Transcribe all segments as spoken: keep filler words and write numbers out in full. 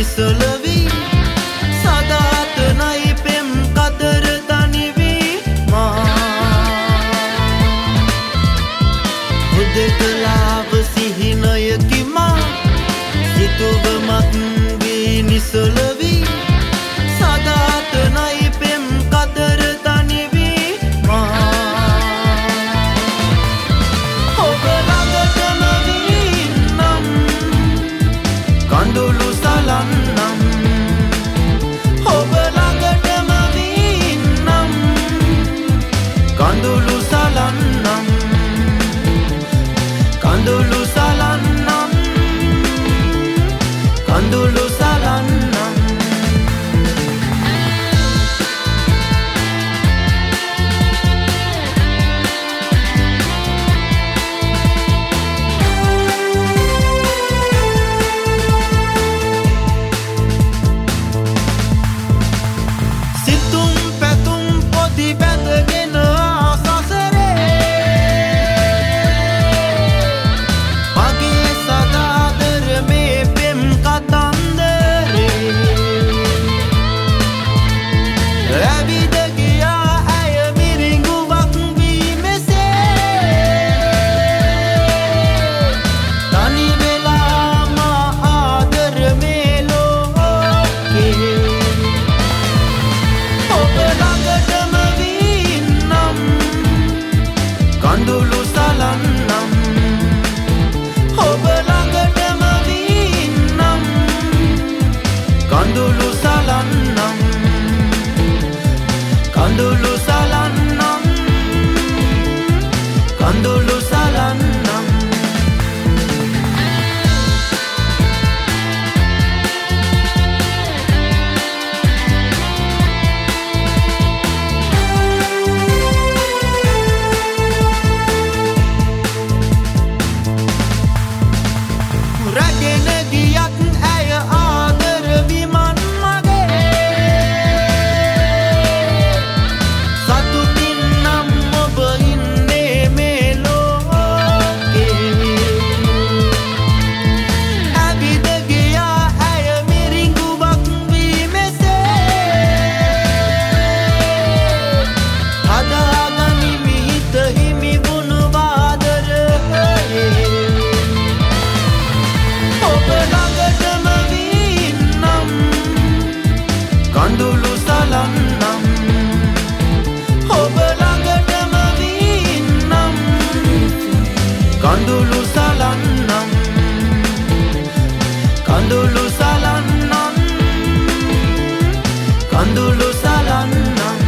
නිසලවි සදාතනයි පෙම් කදර තනිවි මා හුදකලාව සිහිනයකි මා සිතුවමත් වී නිසලවි සදාතනයි පෙම් කදර තනිවි මා ඔබ ළඟටම වී නම් කඳුළු සලන්නම් ඔබ ළඟටම වී නම් කඳුළු සලන්නම් කඳුළු සලන්නම් කඳුළු සලන්නම් සිතුම් පැතුම් පොදි බැඳගෙන ආසසරේ මගේ සදාදර මේ පෙම් කතන්දරේ ඇවිද ගියා ඇය මිරිඟුවක් වී මෙසේ තනි වෙලා මා ආදර මේ ලෝකේ ඔබ ළඟටම වී නම් කඳුළු සලන්නම් ඔබ ළඟටම වී නම් කඳුළු සලන්නම් කඳුළු සලන්නම් කඳුළු සලන්නම් රැගෙන ගියත් ඇය ආදර විමන් මගේ සතුටින් නම් ඔබ ඉන්නේ මේ ලෝකේ ඇවිද ගියා ඇය මිරිඟුවක් වී මෙසේ හදාගනිමි හිත හිමි වුණු වාදරයේ ඔබ ළඟටම වී නම් කඳුළු සලන්නම් ඔබ ළඟටම වී නම් කඳුළු සලන්නම් කඳුළු සලන්නම් කඳුළු සලන්නම්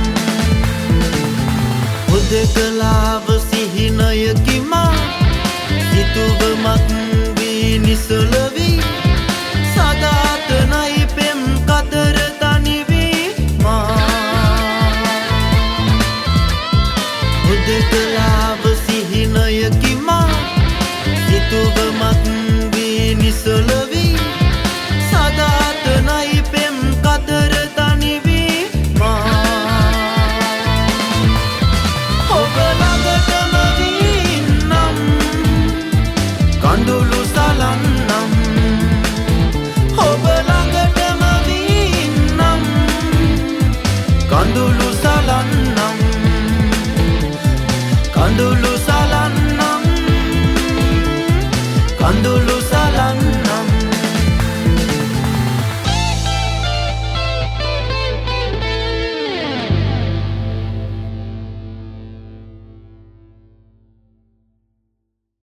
හුදකලාව සිහිනයකි මා සිතුවමත් වී නිසලවි